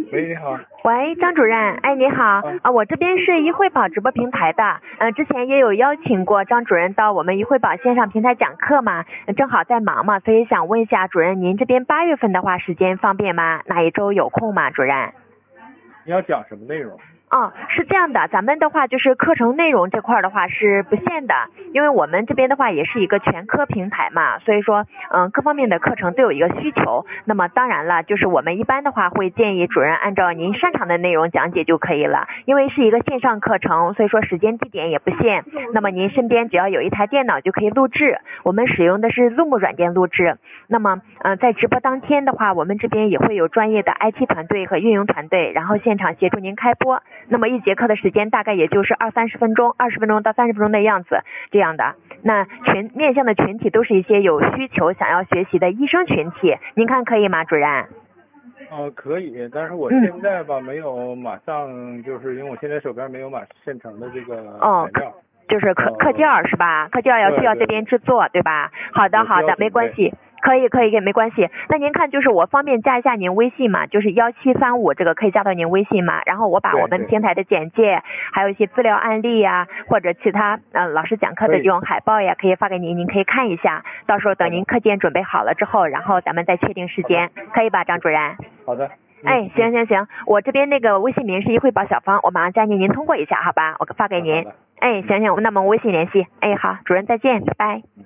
喂，你好。 喂，张主任，哎，你好，我这边是一汇宝直播平台的，之前也有邀请过张主任到我们一汇宝线上平台讲课嘛，正好在忙嘛，所以想问一下主任，您这边8月份的话时间方便吗？哪一周有空吗，主任？ 你要讲什么内容？ 哦，是这样的，咱们的话就是课程内容这块的话是不限的，因为我们这边的话也是一个全科平台嘛，所以说各方面的课程都有一个需求。那么当然了，就是我们一般的话会建议主任按照您擅长的内容讲解就可以了，因为是一个线上课程，所以说时间地点也不限。那么您身边只要有一台电脑就可以录制，我们使用的是 Zoom 软件录制。那么在直播当天的话，我们这边也会有专业的 IT 团队和运营团队，然后现场协助您开播。那么一节课的时间大概也就是20-30分钟，20分钟到30分钟的样子，这样的。那面向的群体都是一些有需求想要学习的医生群体，您看可以吗，主任？ 可以，但是我现在吧没有马上，就是因为我现在手边没有现成的这个材料。 就是课件是吧？课件需要这边制作，对吧？好的，没关系。可以，没关系。那您看，就是我方便加一下您微信嘛？就是1735这个可以加到您微信嘛？然后我把我们平台的简介，还有一些资料案例呀，或者其他老师讲课的这种海报呀，可以发给您，您可以看一下。到时候等您课件准备好了之后，然后咱们再确定时间，可以吧，张主任？ 好的。 哎，行，我这边那个微信名是一汇宝小芳，我马上加您通过一下，好吧？我发给您。哎，行，那么微信联系。哎，好，主任再见，拜拜。